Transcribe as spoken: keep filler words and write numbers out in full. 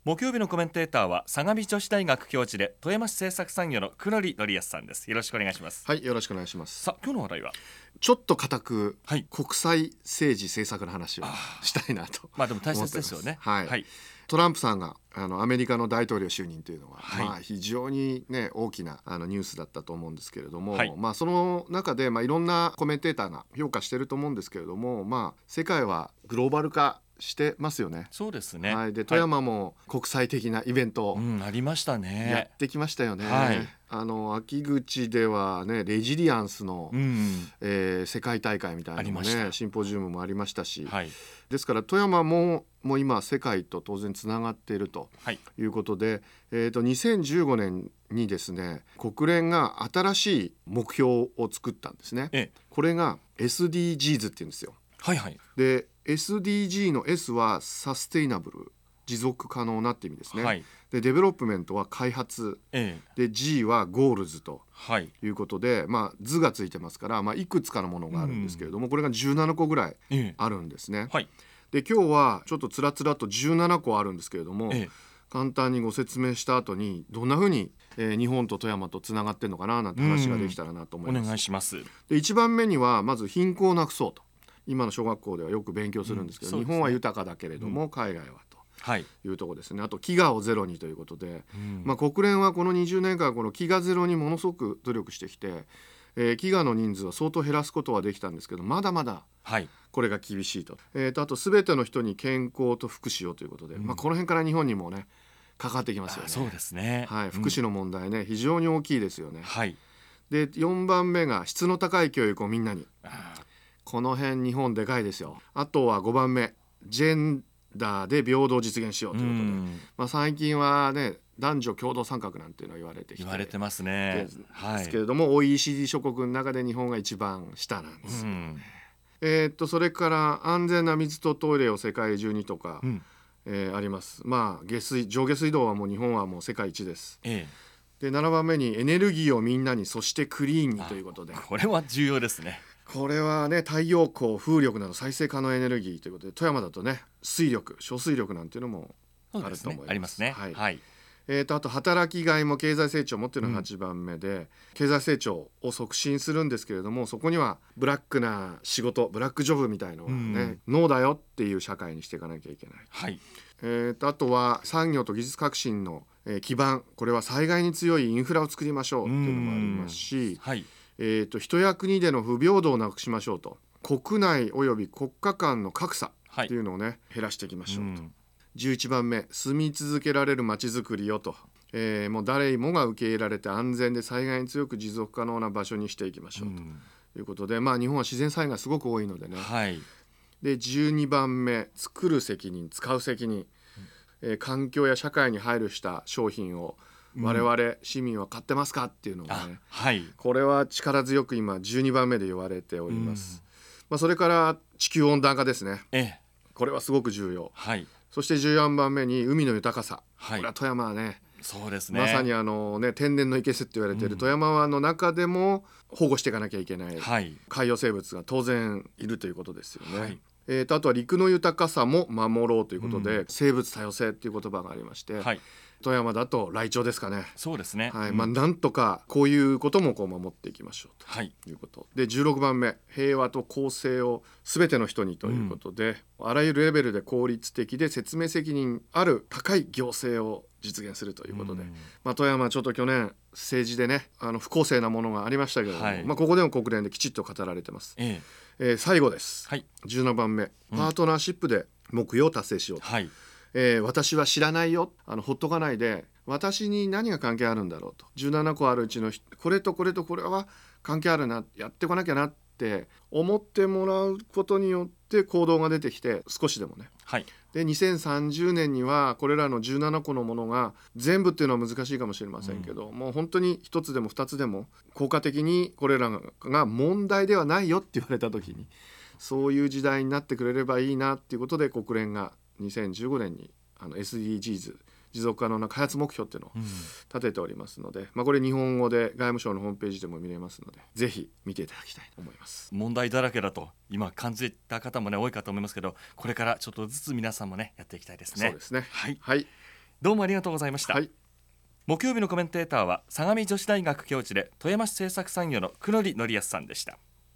木曜日のコメンテーターは相模女子大学教授で富山市政策産業の久典則康さんです。よろしくお願いします。 はい、よろしくお願いします。 さあ、今日の話題はちょっと固く、 はい、 国際政治政策の話をしたいなと。 まあでも大切ですよね。 はい、はい、トランプさんがあのアメリカの大統領就任というのは、はい、まあ、非常に、ね、大きなあのニュースだったと思うんですけれども、はい、まあ、その中で、まあ、いろんなコメンテーターが評価していると思うんですけれども、まあ、世界はグローバル化してますよね。 そうですね、 はい、で富山も国際的なイベントを、 うん、ありましたね。 やってきましたよね。 はい、 あの秋口ではね、レジリアンスの、うん、えー、世界大会みたいなのもね、シンポジウムもありましたし、はい、ですから富山ももう今世界と当然つながっているということで、はい、えー、とにせんじゅうごねんにですね、国連が新しい目標を作ったんですね。ええ、これが エスディージーズ って言うんですよ。はいはい、で エスディージー の S はサステイナブル、持続可能なって意味ですね。はい、でデベロップメントは開発、ええ、で G はゴールズということで、はい、まあ、図がついてますから、まあ、いくつかのものがあるんですけれども、これがじゅうななこぐらいあるんですね。ええ、はい、で今日はちょっとつらつらとじゅうななこあるんですけれども、ええ、簡単にご説明した後にどんなふうに、えー、日本と富山とつながってるのかななんて話ができたらなと思います。 お願いします。 でいちばんめにはまず貧困をなくそうと、今の小学校ではよく勉強するんですけど、うん、日本は豊かだけれども、うん、海外はというところですね。あと飢餓をゼロにということで、うん、まあ、国連はこのにじゅうねんかんこの飢餓ゼロにものすごく努力してきて、えー、飢餓の人数は相当減らすことはできたんですけど、まだまだこれが厳しいと、はい、えー、とあと全ての人に健康と福祉をということで、うん、まあ、この辺から日本にもねかかってきますよね。 そうですね、 はい、福祉の問題ね、うん、非常に大きいですよね。はい、でよんばんめが質の高い教育をみんなに、この辺日本でかいですよ。あとはごばんめ、ジェンダーで平等を実現しようということで、まあ、最近はね男女共同参画なんていうのが言われてきて言われてますね。 ですけれども、はい、オーイーシーディー 諸国の中で日本が一番下なんですよね。えー、っとそれから安全な水とトイレを世界中にとか、うん、えー、あります。まあ下水上下水道はもう日本はもう世界一です。ええ、でななばんめにエネルギーをみんなに、そしてクリーンにということで、 これは重要ですね。 これはね、太陽光、風力など再生可能エネルギーということで、富山だとね水力、小水力なんていうのもあると思います。 ありますね。はい、はい、 えー、とあと働きがいも経済成長もっていうのがはちばんめで、うん、経済成長を促進するんですけれども、そこにはブラックな仕事、ブラックジョブみたいのはね、うん、ノーだよっていう社会にしていかなきゃいけない。はい、えー、とあとは産業と技術革新の、えー、基盤、これは災害に強いインフラを作りましょうっていうのもありますし、はい、えー、と人や国での不平等をなくしましょうと、国内および国家間の格差っていうのをね、はい、減らしていきましょうと。うん、じゅういちばんめ、住み続けられる街づくりよと、えー、もう誰もが受け入れられて安全で災害に強く持続可能な場所にしていきましょうということで、まあ、日本は自然災害すごく多いのでね、はい、でじゅうにばんめ、作る責任、使う責任、えー、環境や社会に配慮した商品を我々市民は買ってますかっていうのがね、はい、これは力強く今じゅうにばんめで言われております。まあ、それから地球温暖化ですね、えこれはすごく重要。はい、そしてじゅうよんばんめに海の豊かさ、はい、これは富山はね、そうですね、まさにあの、ね、天然の生けすって言われている富山湾の中でも保護していかなきゃいけない、はい、海洋生物が当然いるということですよね。はい、えー、とあとは陸の豊かさも守ろうということで、うん、生物多様性っていう言葉がありまして、はい、富山だとライチョウですかね。そうですね、はい、まあ、なんとかこういうこともこう守っていきましょうということ、はい、でじゅうろくばんめ、平和と公正を全ての人にということで、うん、あらゆるレベルで効率的で説明責任ある高い行政を実現するということで、うん、まあ、富山はちょっと去年政治でね、あの不公正なものがありましたけれども、はい、まあ、ここでも国連できちっと語られてます。えええー、最後です、はい、じゅうななばんめ、パートナーシップで目標を達成しようと、はい、えー、私は知らないよ、あのほっとかないで、私に何が関係あるんだろうと、じゅうななこあるうちのこれとこれとこれは関係あるな、やってこなきゃなって思ってもらうことによって行動が出てきて、少しでもね、はい、でにせんさんじゅうねんにはこれらのじゅうななこのものが全部っていうのは難しいかもしれませんけど、うん、もう本当にひとつでもふたつでも効果的にこれらが問題ではないよって言われた時に、そういう時代になってくれればいいなっていうことで、国連がにせんじゅうごねんにあの エスディージーズ 持続可能な開発目標っていうのを立てておりますので、うん、まあ、これ日本語で外務省のホームページでも見れますので、ぜひ見ていただきたいと思います。 問題だらけだと今感じた方もね多いかと思いますけど、これからちょっとずつ皆さんもねやっていきたいですね。 そうですね、 はい、 はい、 どうもありがとうございました、 はい、 木曜日のコメンテーターは相模女子大学教授で富山市政策参与の久野里則康さんでした。